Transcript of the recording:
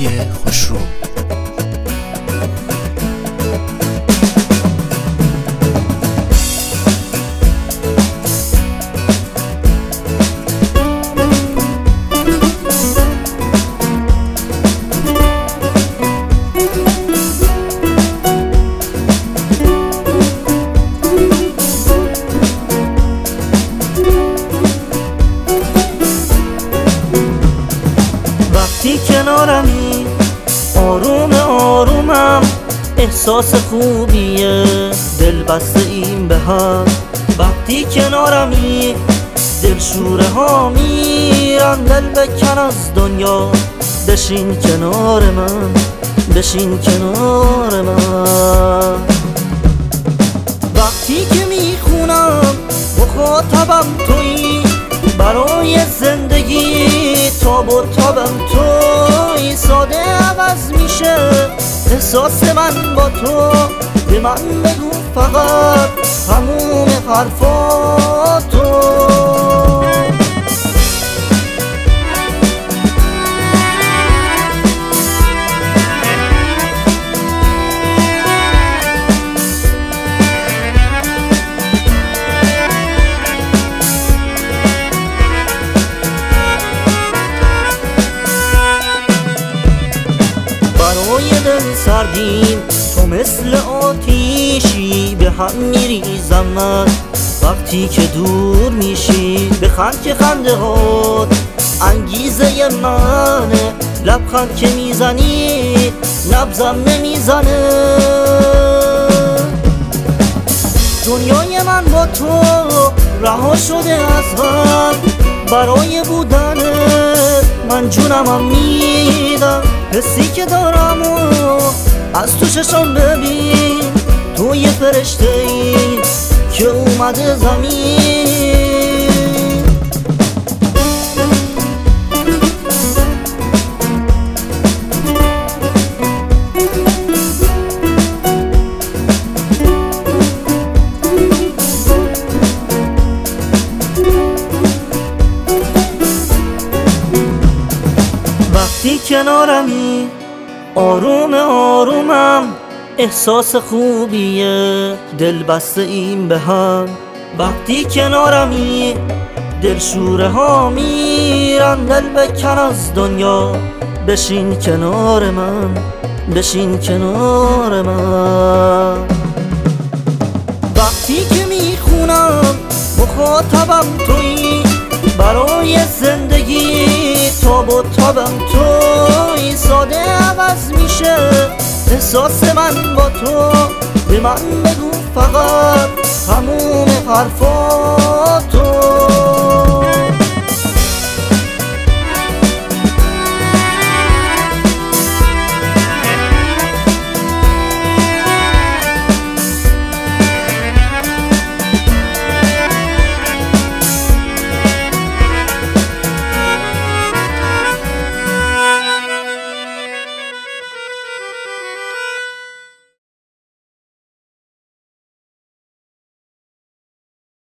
رادیوی خوشرو. وقتی کنارمی آروم آرومم، احساس خوبیه دل بسته این به هم. وقتی کنارمی دلشوره ها میرن، دل بکن از دنیا بشین کنار من، بشین کنار من. وقتی که میخونم مخاطبم تویی، برای زندگی تاب و تابم توی. ساده عوض میشه احساس من با تو، به من بگو فقط تموم حرفاتو. برای دل سردیم تو مثل آتیشی، به هم میریزم من وقتی که دور میشی. بخند که خنده هات انگیزه منه، لبخند که میزنی نبضم نمیزنه. دنیای من با تو رها شده از هم، برای بودنت من جونمم میدم. حسی که دارم و از تو چشم ببین، تو یه فرشته ای که اومده زمین. وقتی کنارمی آروم آرومم، احساس خوبیه دل بسته این به هم. وقتی کنارمی دلشوره ها میرن، دل بکن از دنیا بشین کنار من، بشین کنار من. وقتی که میخونم مخاطبم تویی، برای زندگی تاب و تابم توی. ساده عوض میشه احساس من با تو، به من بگو فقط تموم حرفا.